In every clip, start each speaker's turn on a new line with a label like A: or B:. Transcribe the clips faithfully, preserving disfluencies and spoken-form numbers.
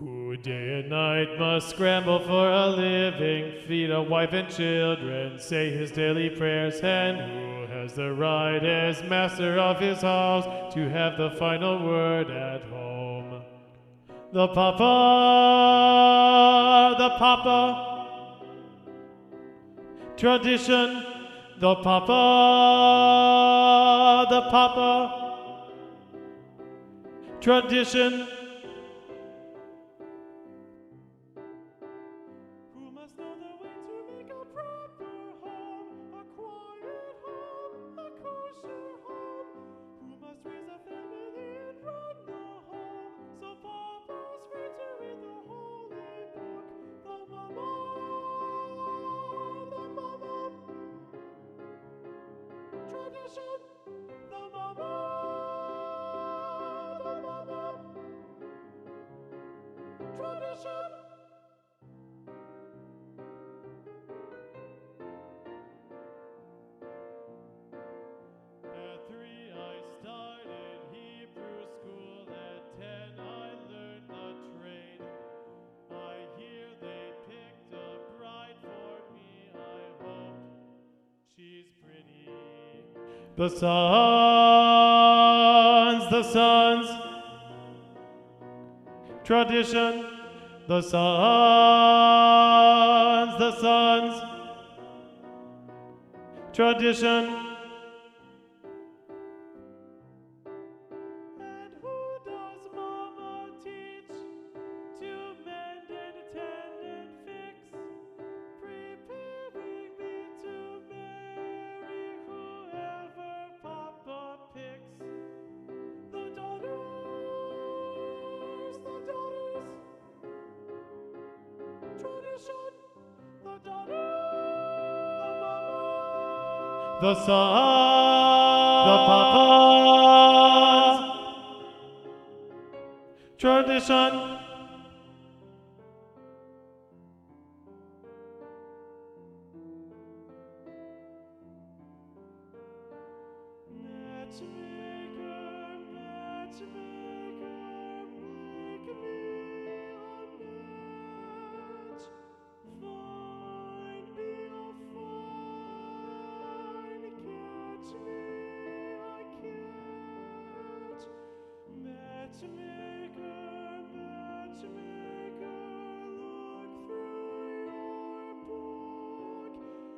A: Who day and night must scramble for a living, feed a wife and children, say his daily prayers, and who has the right as master of his house to have the final word at home? The Papa, the Papa, tradition, the Papa, the Papa, tradition. Who must know the way to make a proper home, a quiet home, a kosher home? Who must raise a family and run the home? So Papa's free to read the holy book. The Mama, the Mama, tradition. The Mama, the Mama, tradition. At three I started Hebrew school, at ten I learned the trade. I hear they picked a bride for me, I hope she's pretty. The sons, the sons, tradition. The sons, the sons, tradition. And who does Mama teach to mend and tend and fix, preparing me to marry whoever Papa picks? The daughters, the daughters, tradition. The daughters, the mama, the sons, the papas, tradition. Matchmaker, matchmaker, make me a match. Find me a find, catch me a catch. Matchmaker, matchmaker, look through your book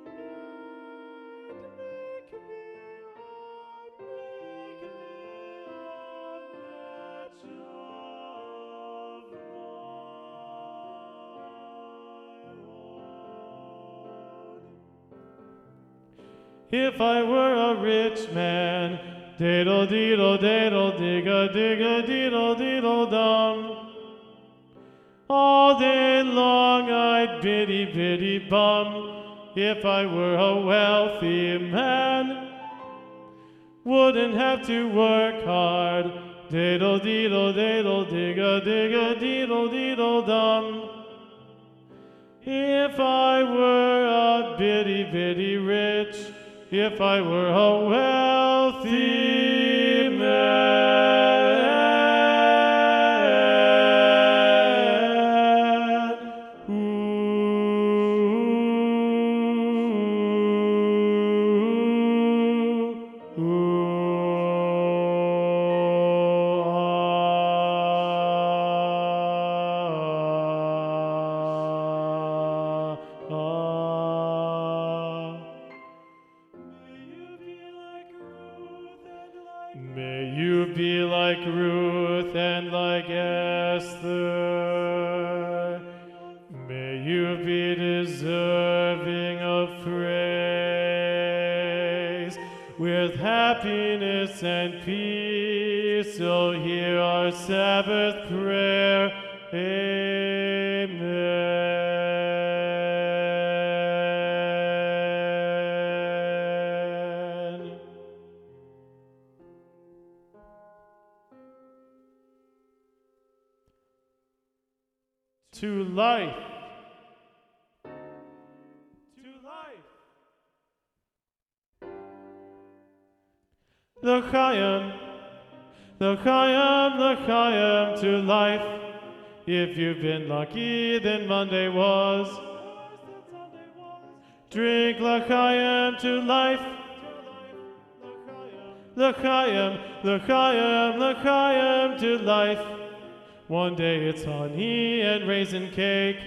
A: and make me a, make me a match of my own. If I were a rich man, diddle diddle diddle digga digga diddle diddle dum, all day long I'd biddy biddy bum. If I were a wealthy man, wouldn't have to work hard, diddle diddle diddle digga digga diddle diddle dum. If I were a bitty bitty rich, if I were a wealthy man. Ooh, ooh, ah, ah. May you be like Ruth and like Esther. May you be deserving of praise with happiness and peace. So hear our Sabbath prayer. Amen. To life, to life. L'chaim, l'chaim, l'chaim, to life, If you've been lucky, then Monday was. Drink L'chaim to life. L'chaim, L'chaim, L'chaim to life. One day it's honey and raisin cake.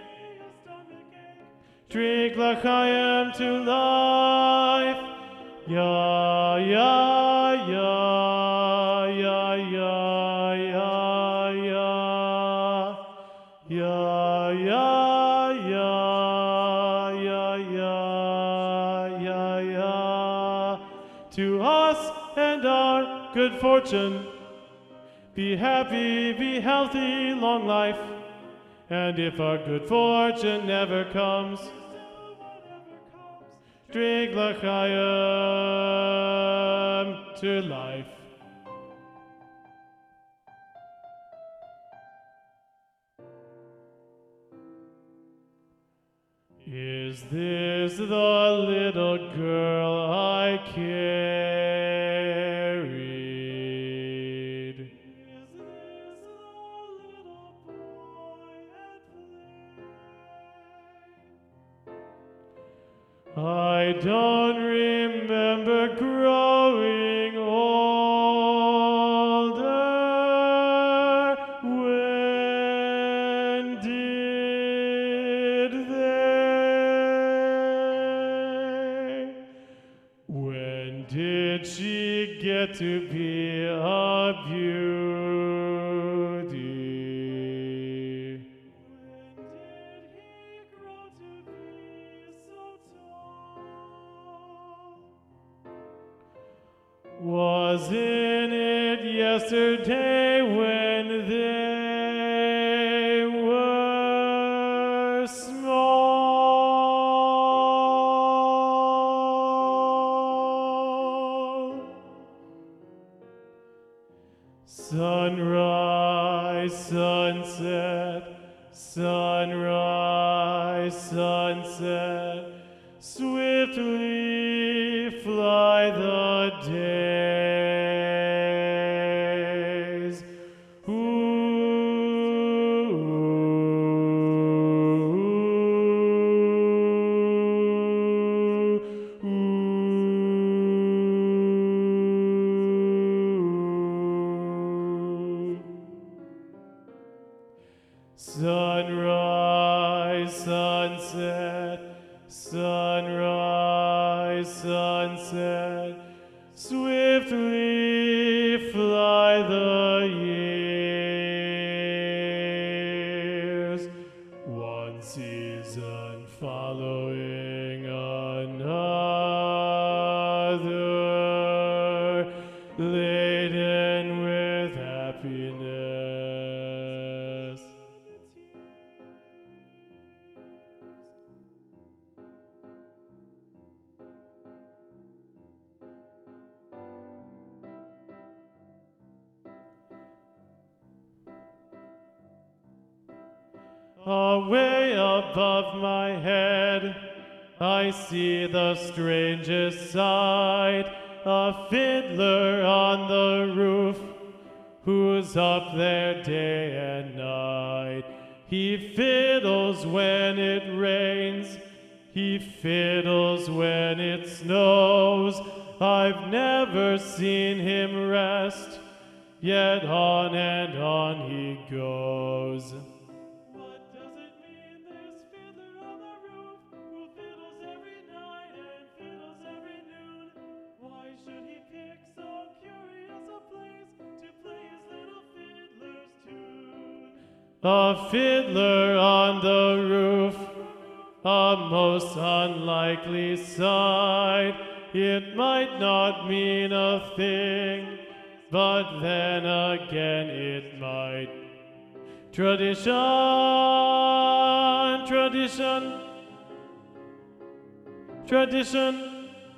A: Drink L'chaim to life. Ya, ya, ya, ya, ya, ya, ya. Ya, ya, ya, ya, ya, ya, ya. To us and our good fortune, be happy, be healthy, long life. And if our good fortune never comes, drink L'chaim to life. Is this the little girl I carried? Is this the little boy at play? I don't remember growing older. When did they? When did she get to be a beauty? When did he grow to be so tall? Wasn't it yesterday when they were small? Sunrise, sunset, sunrise, sunset, swiftly fly the days. Ooh, ooh. Sunrise, sunset, sunrise, sunset, swiftly fly the years. One season following another, laden with happiness. Away above my head, I see the strangest sight, a fiddler on the roof, who's up there day and night. He fiddles when it rains, he fiddles when it snows. I've never seen him rest, yet on and on he goes. A fiddler on the roof, a most unlikely sight. It might not mean a thing, but then again it might. Tradition, tradition, tradition.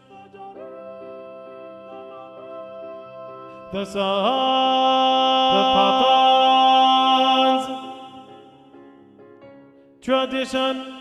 A: The sons, the papas. Tradition.